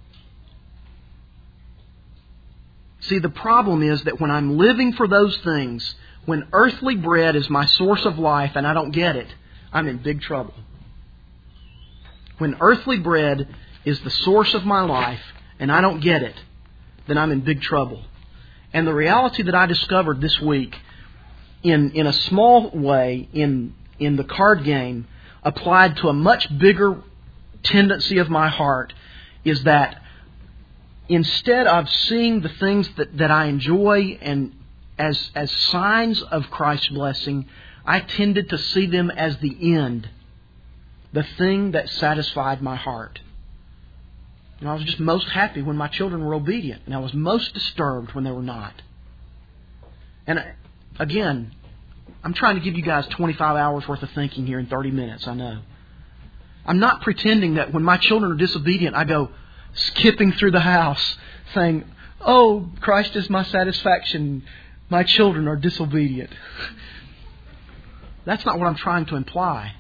See, the problem is that when I'm living for those things, when earthly bread is my source of life and I don't get it, I'm in big trouble. When earthly bread is the source of my life and I don't get it, then I'm in big trouble. And the reality that I discovered this week, in, in a small way, in, in the card game, applied to a much bigger tendency of my heart, is that instead of seeing the things that, that I enjoy and as, as signs of Christ's blessing, I tended to see them as the end, the thing that satisfied my heart. And I was just most happy when my children were obedient, and I was most disturbed when they were not. And again, I'm trying to give you guys twenty-five hours worth of thinking here in thirty minutes, I know. I'm not pretending that when my children are disobedient, I go skipping through the house saying, "Oh, Christ is my satisfaction. My children are disobedient." That's not what I'm trying to imply.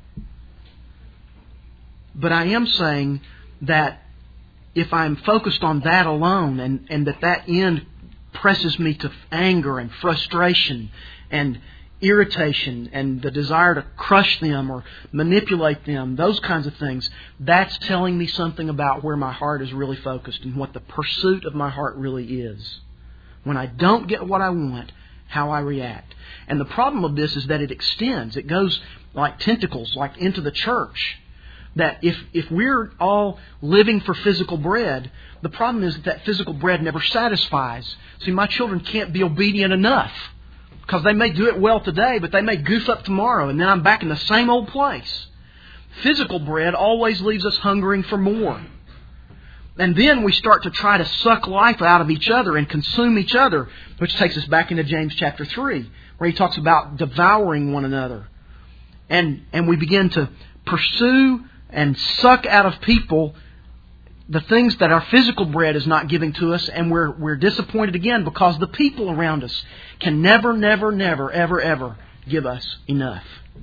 But I am saying that if I'm focused on that alone, and, and that that end presses me to anger and frustration and irritation and the desire to crush them or manipulate them, those kinds of things, that's telling me something about where my heart is really focused and what the pursuit of my heart really is. When I don't get what I want, how I react. And the problem of this is that it extends. It goes like tentacles, like into the church. That if, if we're all living for physical bread, the problem is that, that physical bread never satisfies. See, my children can't be obedient enough. Because they may do it well today, but they may goof up tomorrow, and then I'm back in the same old place. Physical bread always leaves us hungering for more. And then we start to try to suck life out of each other and consume each other, which takes us back into James chapter three, where he talks about devouring one another. And, and we begin to pursue and suck out of people the things that our physical bread is not giving to us, and we're we're disappointed again because the people around us can never, never, never, ever, ever give us enough.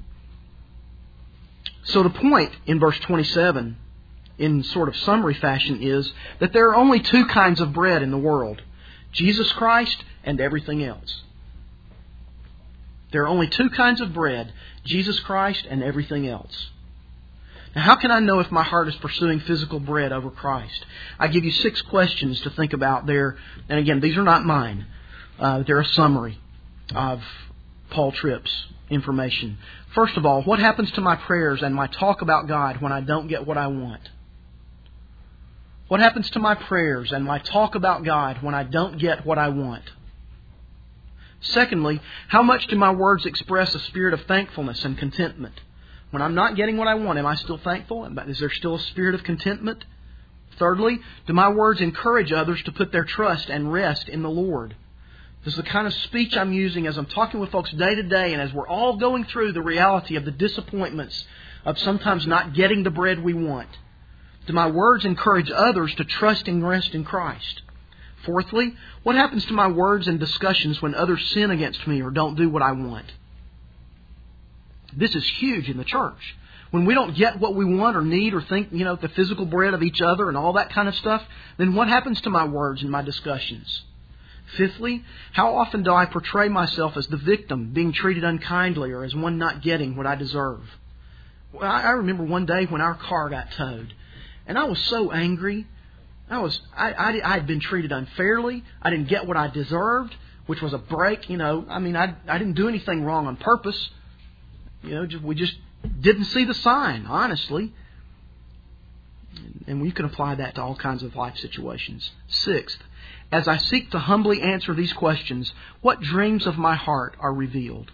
So the point in verse twenty-seven, in sort of summary fashion, is that there are only two kinds of bread in the world: Jesus Christ and everything else. There are only two kinds of bread: Jesus Christ and everything else. Now, how can I know if my heart is pursuing physical bread over Christ? I give you six questions to think about there. And again, these are not mine. Uh, they're a summary of Paul Tripp's information. First of all, what happens to my prayers and my talk about God when I don't get what I want? What happens to my prayers and my talk about God when I don't get what I want? Secondly, how much do my words express a spirit of thankfulness and contentment? When I'm not getting what I want, am I still thankful? Is there still a spirit of contentment? Thirdly, do my words encourage others to put their trust and rest in the Lord? This is the kind of speech I'm using as I'm talking with folks day to day, and as we're all going through the reality of the disappointments of sometimes not getting the bread we want. Do my words encourage others to trust and rest in Christ? Fourthly, what happens to my words and discussions when others sin against me or don't do what I want? This is huge in the church. When we don't get what we want or need or think, you know, the physical bread of each other and all that kind of stuff, then what happens to my words and my discussions? Fifthly, how often do I portray myself as the victim, being treated unkindly or as one not getting what I deserve? Well, I remember one day when our car got towed, and I was so angry. I was I, I, I had been treated unfairly. I didn't get what I deserved, which was a break. You know, I mean, I I didn't do anything wrong on purpose. You know, just, we just didn't see the sign, honestly. And we can apply that to all kinds of life situations. Sixth, as I seek to humbly answer these questions, what dreams of my heart are revealed?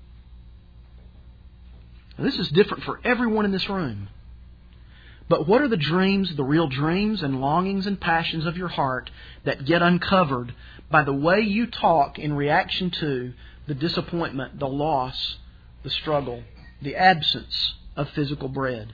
Now, this is different for everyone in this room. But what are the dreams, the real dreams and longings and passions of your heart that get uncovered by the way you talk in reaction to the disappointment, the loss, the struggle, the absence of physical bread?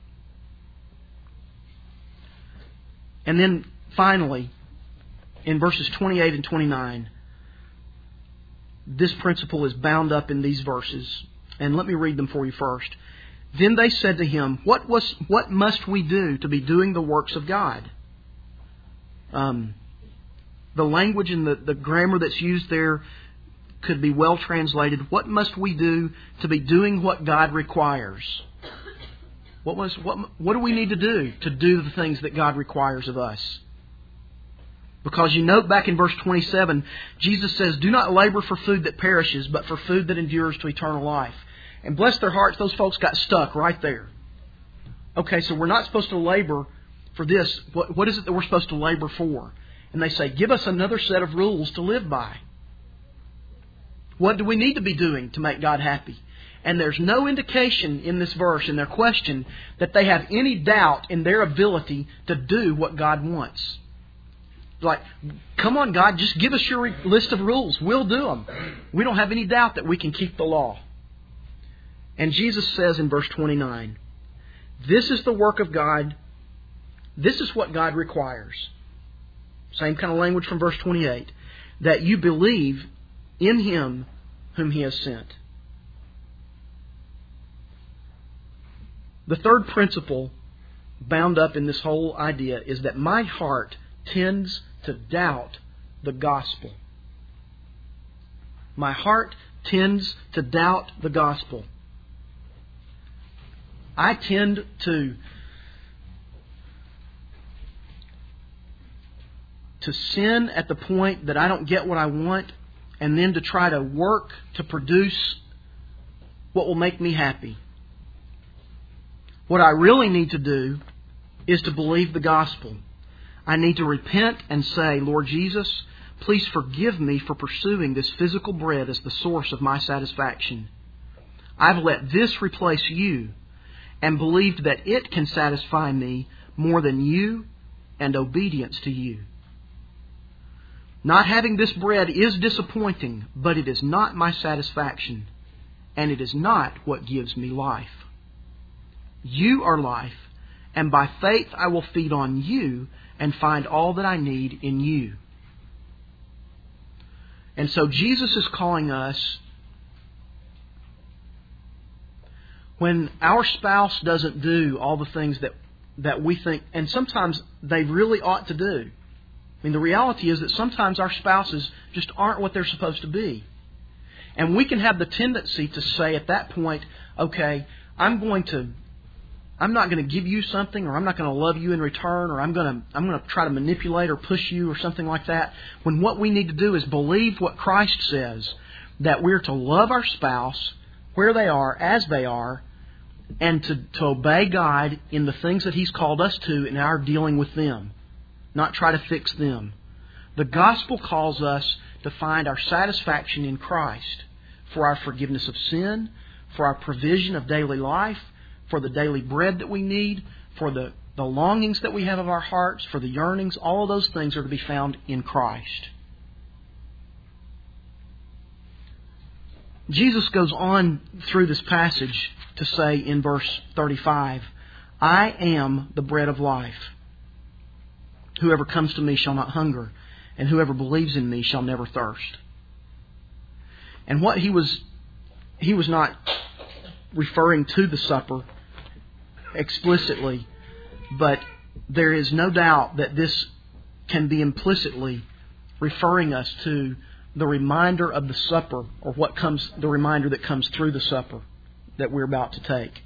And then finally, in verses twenty-eight and twenty-nine, this principle is bound up in these verses. And let me read them for you first. Then they said to him, What was what must we do to be doing the works of God? Um, the language and the, the grammar that's used there could be well translated. What must we do to be doing what God requires? What was what what do we need to do to do the things that God requires of us? Because you note back in verse twenty-seven, Jesus says, Do not labor for food that perishes, but for food that endures to eternal life. And bless their hearts, those folks got stuck right there. Okay, so we're not supposed to labor for this. What, what is it that we're supposed to labor for? And they say, give us another set of rules to live by. What do we need to be doing to make God happy? And there's no indication in this verse, in their question, that they have any doubt in their ability to do what God wants. Like, come on, God, just give us your list of rules. We'll do them. We don't have any doubt that we can keep the law. And Jesus says in verse twenty-nine, This is the work of God. This is what God requires. Same kind of language from verse twenty-eight. That you believe in Him whom He has sent. The third principle bound up in this whole idea is that my heart tends to doubt the gospel. My heart tends to doubt the gospel. I tend to to sin at the point that I don't get what I want, and then to try to work to produce what will make me happy. What I really need to do is to believe the gospel. I need to repent and say, Lord Jesus, please forgive me for pursuing this physical bread as the source of my satisfaction. I've let this replace you and believed that it can satisfy me more than you and obedience to you. Not having this bread is disappointing, but it is not my satisfaction, and it is not what gives me life. You are life, and by faith I will feed on you and find all that I need in you. And so Jesus is calling us, when our spouse doesn't do all the things that, that we think, and sometimes they really ought to do. I mean, the reality is that sometimes our spouses just aren't what they're supposed to be. And we can have the tendency to say at that point, okay, I'm going to, I'm not going to give you something, or I'm not going to love you in return, or I'm going to, I'm going to try to manipulate or push you or something like that. When what we need to do is believe what Christ says, that we're to love our spouse where they are, as they are, and to, to obey God in the things that He's called us to in our dealing with them. Not try to fix them. The gospel calls us to find our satisfaction in Christ for our forgiveness of sin, for our provision of daily life, for the daily bread that we need, for the, the longings that we have of our hearts, for the yearnings. All of those things are to be found in Christ. Jesus goes on through this passage to say in verse thirty-five, I am the bread of life. Whoever comes to me shall not hunger, and whoever believes in me shall never thirst. And what he was, he was not referring to the supper explicitly, but there is no doubt that this can be implicitly referring us to the reminder of the supper, or what comes, the reminder that comes through the supper that we're about to take.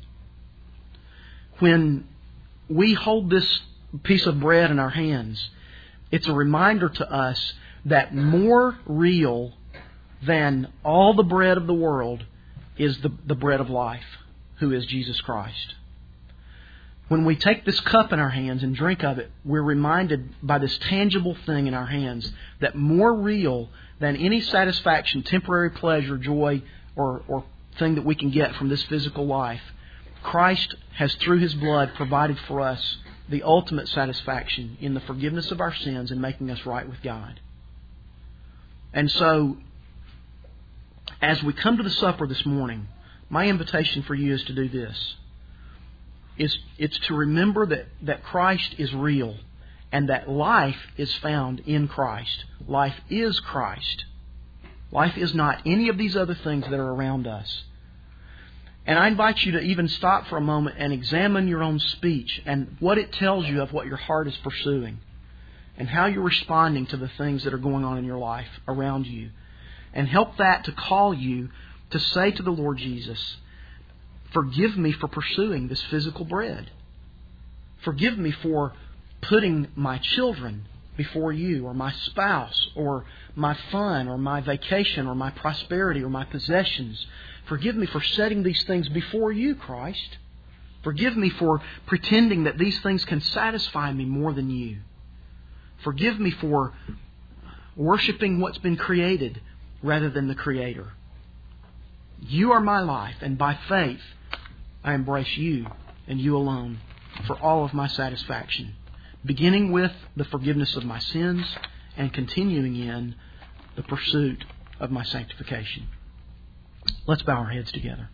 When we hold this piece of bread in our hands, it's a reminder to us that more real than all the bread of the world is the, the bread of life, who is Jesus Christ. When we take this cup in our hands and drink of it, we're reminded by this tangible thing in our hands that more real than any satisfaction, temporary pleasure, joy, or, or thing that we can get from this physical life, Christ has, through His blood, provided for us the ultimate satisfaction in the forgiveness of our sins and making us right with God. And so, as we come to the supper this morning, my invitation for you is to do this. It's, it's to remember that, that Christ is real and that life is found in Christ. Life is Christ. Life is not any of these other things that are around us. And I invite you to even stop for a moment and examine your own speech and what it tells you of what your heart is pursuing and how you're responding to the things that are going on in your life around you. And help that to call you to say to the Lord Jesus, forgive me for pursuing this physical bread. Forgive me for putting my children before you, or my spouse, or my fun, or my vacation, or my prosperity, or my possessions. Forgive me for setting these things before you, Christ. Forgive me for pretending that these things can satisfy me more than you. Forgive me for worshiping what's been created rather than the Creator. You are my life, and by faith I embrace you and you alone for all of my satisfaction, beginning with the forgiveness of my sins and continuing in the pursuit of my sanctification. Let's bow our heads together.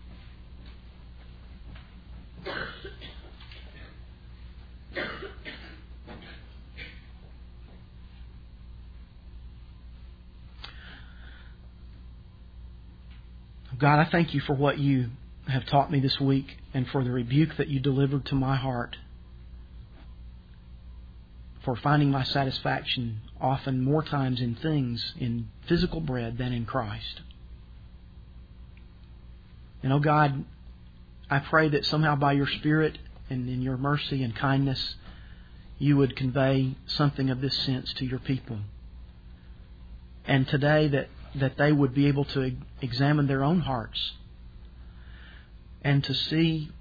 God, I thank you for what you have taught me this week and for the rebuke that you delivered to my heart, for finding my satisfaction often more times in things, in physical bread, than in Christ. And oh God, I pray that somehow by your Spirit and in your mercy and kindness, you would convey something of this sense to your people. And today that, that they would be able to examine their own hearts and to see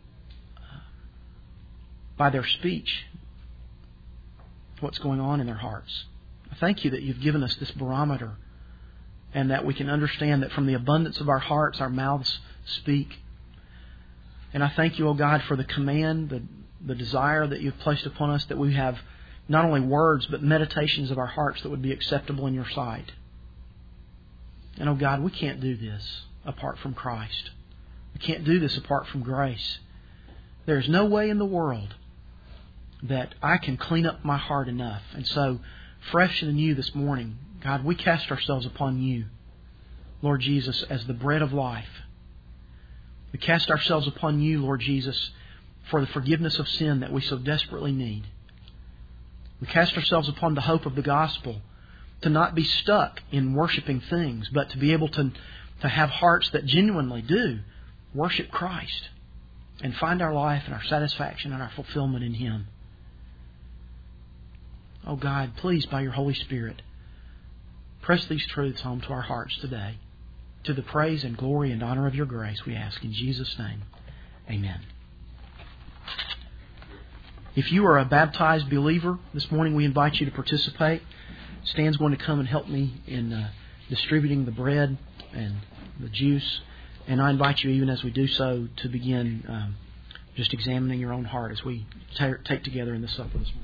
by their speech what's going on in their hearts. I thank you that you've given us this barometer and that we can understand that from the abundance of our hearts, our mouths speak. And I thank you, O God, for the command, the, the desire that you've placed upon us, that we have not only words, but meditations of our hearts that would be acceptable in your sight. And, oh God, we can't do this apart from Christ. We can't do this apart from grace. There's no way in the world that I can clean up my heart enough. And so, fresh and new this morning, God, we cast ourselves upon you, Lord Jesus, as the bread of life. We cast ourselves upon you, Lord Jesus, for the forgiveness of sin that we so desperately need. We cast ourselves upon the hope of the gospel, to not be stuck in worshiping things, but to be able to, to have hearts that genuinely do worship Christ and find our life and our satisfaction and our fulfillment in Him. Oh God, please, by your Holy Spirit, press these truths home to our hearts today. To the praise and glory and honor of your grace, we ask in Jesus' name. Amen. If you are a baptized believer, this morning we invite you to participate. Stan's going to come and help me in uh, distributing the bread and the juice. And I invite you, even as we do so, to begin um, just examining your own heart as we ta- take together in the supper this morning.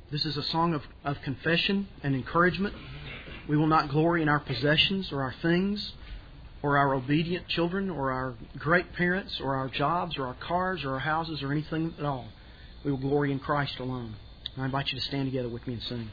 This is a song of, of confession and encouragement. We will not glory in our possessions or our things or our obedient children or our great parents or our jobs or our cars or our houses or anything at all. We will glory in Christ alone. And I invite you to stand together with me and sing.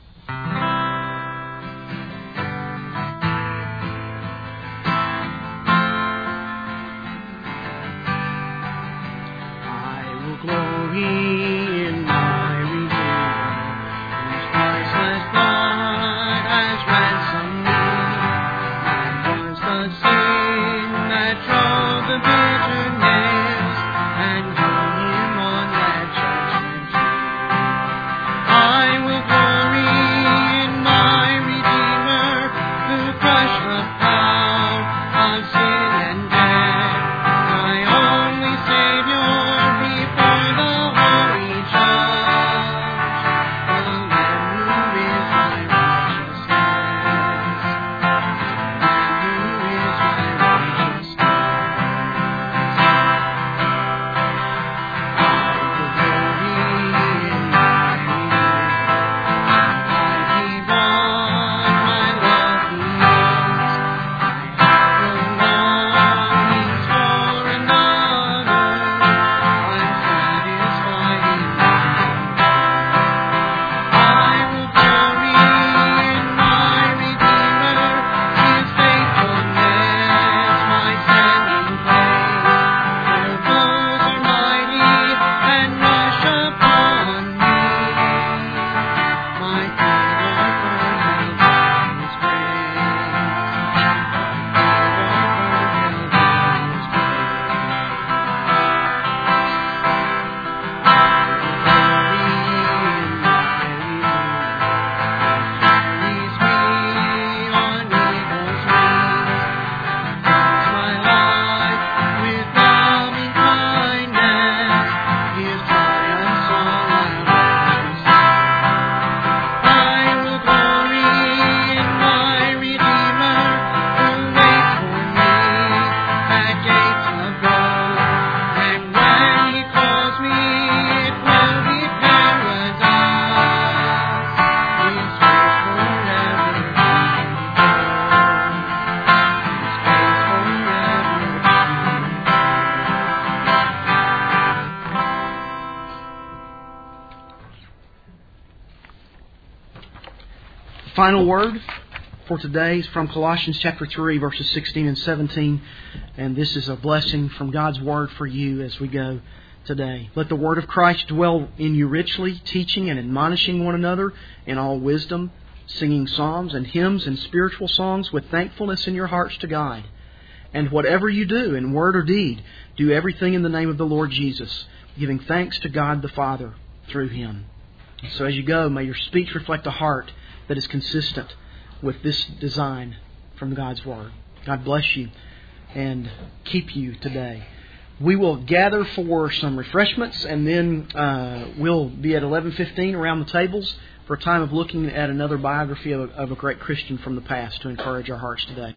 I will glory in my Redeemer, whose priceless blood has ransomed me. And was the sin that drove the bitterness and hung him on that judgment tree. I will glory in my Redeemer, who crushed the power of sin and death, my only Savior before the holy judge, the Lamb who is my righteousness, the Lamb who is my righteousness. I will glory in my Redeemer. I give on my love He is. I have no longings for another. I'm satisfied in Him. I will glory in my Redeemer, His faithfulness, my standing place. For those are mighty and rush upon me. My feet are firm held by His grace. My feet are firm held by His Final word for today is from Colossians chapter three, verses sixteen and seventeen. And this is a blessing from God's Word for you as we go today. Let the Word of Christ dwell in you richly, teaching and admonishing one another in all wisdom, singing psalms and hymns and spiritual songs with thankfulness in your hearts to God. And whatever you do, in word or deed, do everything in the name of the Lord Jesus, giving thanks to God the Father through Him. So as you go, may your speech reflect a heart that is consistent with this design from God's Word. God bless you and keep you today. We will gather for some refreshments, and then uh, we'll be at eleven fifteen around the tables for a time of looking at another biography of a, of a great Christian from the past to encourage our hearts today.